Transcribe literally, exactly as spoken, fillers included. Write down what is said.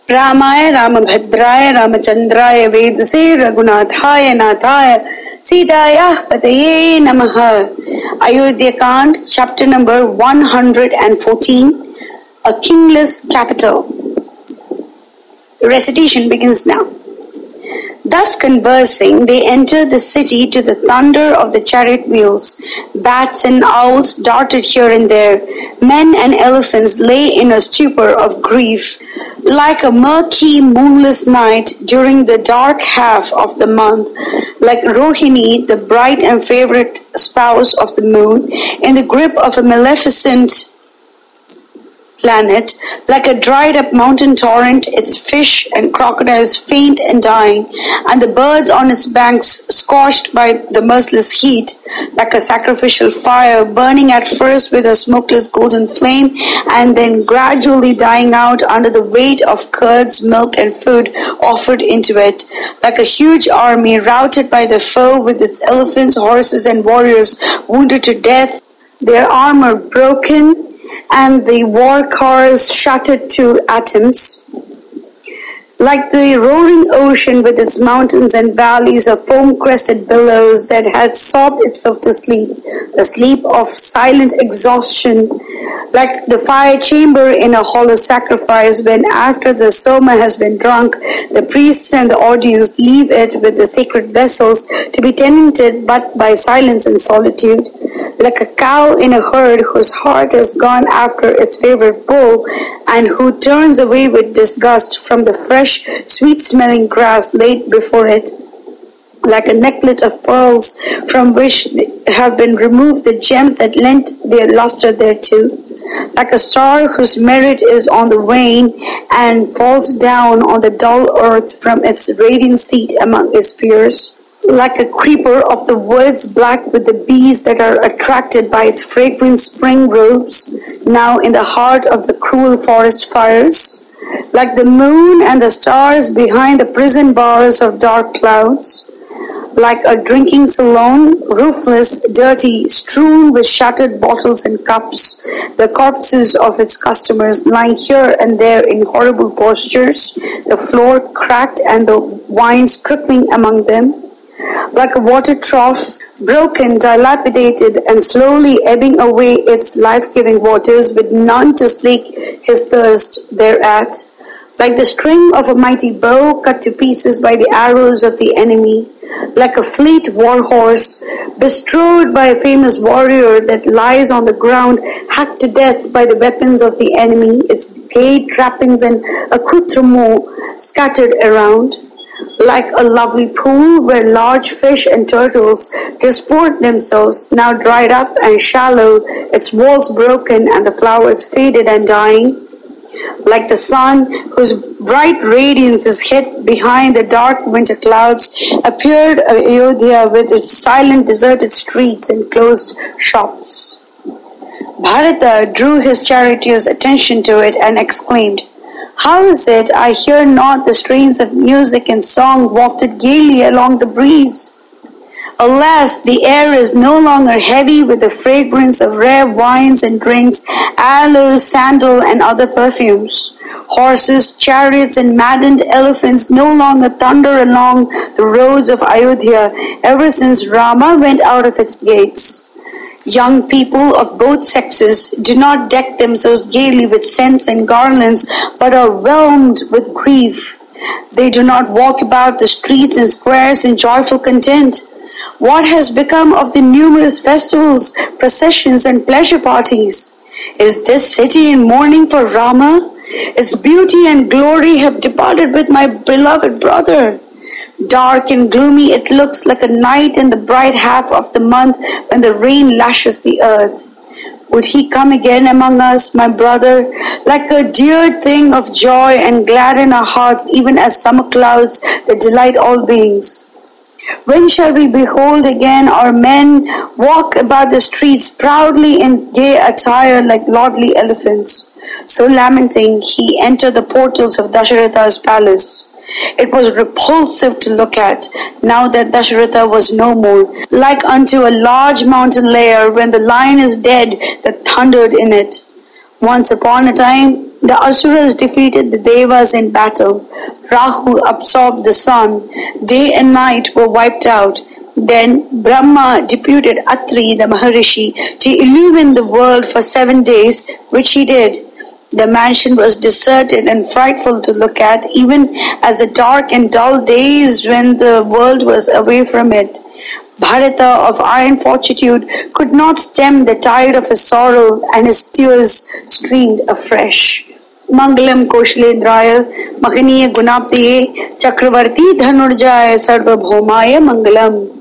रामाय रामभद्राय रामचंद्राय वेदसे रघुनाथाय नाथाय सीतायाः पतये नमः. Ayodhya Kand, chapter number one hundred fourteen, a kingless capital. The recitation begins now. Thus conversing, they entered the city to the thunder of the chariot wheels. Bats and owls darted here and there. Men and elephants lay in a stupor of grief. Like a murky, moonless night during the dark half of the month, like Rohini, the bright and favorite spouse of the moon, in the grip of a maleficent planet, like a dried-up mountain torrent, its fish and crocodiles faint and dying, and the birds on its banks scorched by the merciless heat, like a sacrificial fire burning at first with a smokeless golden flame, and then gradually dying out under the weight of curds, milk, and food offered into it, like a huge army routed by the foe with its elephants, horses, and warriors wounded to death, their armor broken, and the war cars shattered to atoms, like the roaring ocean with its mountains and valleys of foam-crested billows that had sobbed itself to sleep, the sleep of silent exhaustion, like the fire chamber in a hollow sacrifice when, after the soma has been drunk, the priests and the audience leave it with the sacred vessels to be tenanted but by silence and solitude, like a cow in a herd whose heart has gone after its favorite bull and who turns away with disgust from the fresh, sweet-smelling grass laid before it, like a necklet of pearls from which have been removed the gems that lent their luster thereto, like a star whose merit is on the wane and falls down on the dull earth from its radiant seat among its peers, like a creeper of the woods black with the bees that are attracted by its fragrant spring robes, now in the heart of the cruel forest fires, like the moon and the stars behind the prison bars of dark clouds, like a drinking saloon, roofless, dirty, strewn with shattered bottles and cups, the corpses of its customers lying here and there in horrible postures, the floor cracked and the wines trickling among them, like a water trough, broken, dilapidated, and slowly ebbing away its life-giving waters with none to slake his thirst thereat, like the string of a mighty bow cut to pieces by the arrows of the enemy, like a fleet war horse bestrode by a famous warrior that lies on the ground hacked to death by the weapons of the enemy, its gay trappings and accoutrements scattered around, like a lovely pool where large fish and turtles disport themselves, now dried up and shallow, its walls broken and the flowers faded and dying, like the sun whose bright radiance is hid behind the dark winter clouds, appeared Ayodhya with its silent deserted streets and closed shops. Bharata drew his charioteer's attention to it and exclaimed, "How is it I hear not the strains of music and song wafted gaily along the breeze? Alas, the air is no longer heavy with the fragrance of rare wines and drinks, aloes, sandal, and other perfumes. Horses, chariots, and maddened elephants no longer thunder along the roads of Ayodhya ever since Rama went out of its gates. Young people of both sexes do not deck themselves gaily with scents and garlands, but are whelmed with grief. They do not walk about the streets and squares in joyful content. What has become of the numerous festivals, processions, and pleasure parties? Is this city in mourning for Rama? Its beauty and glory have departed with my beloved brother. Dark and gloomy it looks like a night in the bright half of the month when the rain lashes the earth. Would he come again among us, my brother, like a dear thing of joy and gladden our hearts even as summer clouds that delight all beings? When shall we behold again our men walk about the streets proudly in gay attire like lordly elephants?" So lamenting, he entered the portals of Dasharatha's palace. It was repulsive to look at, now that Dasharatha was no more, like unto a large mountain lair when the lion is dead that thundered in it. Once upon a time, The Asuras defeated the Devas in battle. Rahu absorbed the sun. Day and night were wiped out. Then Brahma deputed Atri, the Maharishi, to illumine the world for seven days, which he did. The mansion was deserted and frightful to look at, even as the dark and dull days when the world was away from it. Bharata of iron fortitude could not stem the tide of his sorrow, and his tears streamed afresh. Mangalam Koshalendraya, Mahaniya Gunapriye, Chakravarti Dhanurjaya Sarvabhaumaya Mangalam.